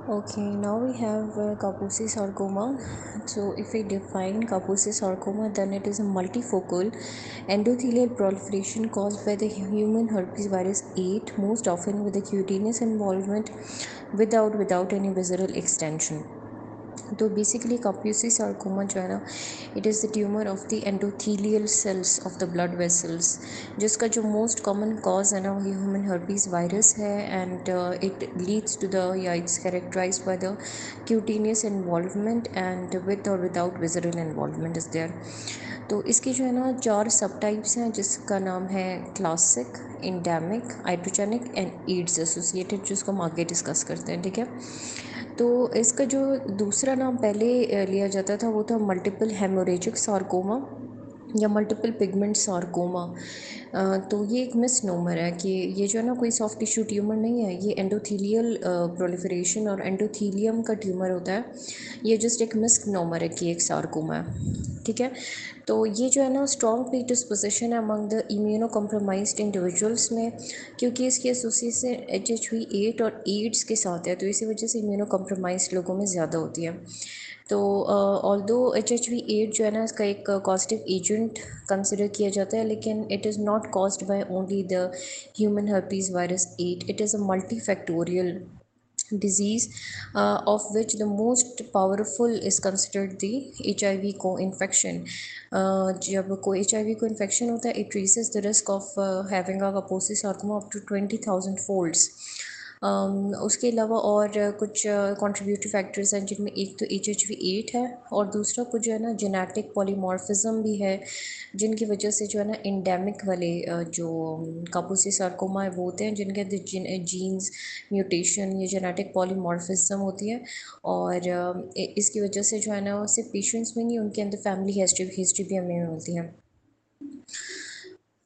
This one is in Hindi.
Okay, now we have Kaposi sarcoma. So, if we define Kaposi sarcoma, then it is a multifocal endothelial proliferation caused by the human herpes virus 8, most often with the cutaneous involvement without any visceral extension. तो बेसिकली काप्यूसी सार्कोमा जो है ना, it is the tumour of the endothelial cells of the blood vessels, जिसका जो मोस्ट कॉमन कॉज है ना वो ह्यूमन हर्पीज वायरस है and it leads to the या it's characterise by the cutaneous involvement and with और without visceral involvement is there. तो इसकी जो है ना 4 सब टाइप्स हैं, जिसका नाम है classic, endemic, hydrogenic and AIDS associated, जिसको हम आगे डिस्कस करते हैं। ठीक है, तो इसका जो दूसरा नाम पहले लिया जाता था वो था मल्टीपल हेमोरेजिक सार्कोमा या मल्टीपल पिगमेंट सार्कोमा। तो ये एक मिसनोमर है कि ये जो है ना कोई सॉफ्ट टिश्यू ट्यूमर नहीं है, ये एंडोथीलियल प्रोलिफरेशन और एंडोथीलियम का ट्यूमर होता है। ये जस्ट एक मिसनोमर है कि एक सार्कोमा है। ठीक है, तो ये जो है ना स्ट्रॉन्ग प्रीडिस्पोजिशन है among the immunocompromised individuals में, क्योंकि इसकी एसोसिएशन HHV8 और एड्स के साथ है, तो इसी वजह से इम्यूनो कॉम्प्रोमाइज्ड लोगों में ज़्यादा होती है। तो ऑल्दो HHV8 जो है ना इसका एक कॉस्टिव एजेंट कंसिडर किया जाता है, लेकिन it is not caused by only the human herpes virus 8, it is a multifactorial disease, of which the most powerful is considered the HIV co-infection. जब कोई HIV को इन्फेक्शन होता है, it raises the risk of having a Kaposi sarcoma up to 20,000 folds. उसके अलावा और कुछ कंट्रीब्यूटरी फैक्टर्स हैं, जिनमें एक तो HHV8 है और दूसरा कुछ जो है ना जेनेटिक पॉलीमॉर्फिज्म भी है, जिनकी वजह से जो है ना इंडेमिक वाले जो कापोसी सार्कोमा है वो होते हैं, जिनके अंदर जीन्स म्यूटेशन या जेनेटिक पॉलीमॉर्फिज्म होती है। और इसकी वजह से जो है ना सिर्फ पेशेंट्स में नहीं, उनके अंदर फैमिली हिस्ट्री भी हमें मिलती है।